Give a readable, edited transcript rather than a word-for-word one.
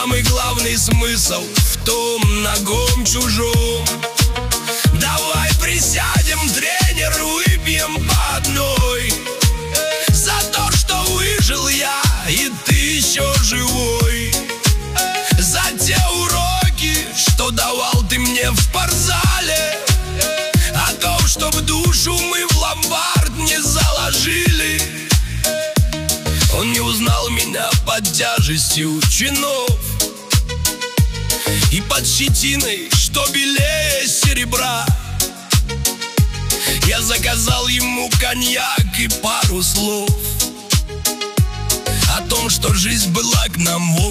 Самый главный смысл в том ногом чужом. Давай присядем, тренер, выпьем по одной за то, что выжил я, и ты еще живой. За те уроки, что давал ты мне в спортзале, о том, чтоб душу мы в ломбард не заложили. Он не узнал меня под тяжестью чинов и под щетиной, что белее серебра. Я заказал ему коньяк и пару слов о том, что жизнь была к нам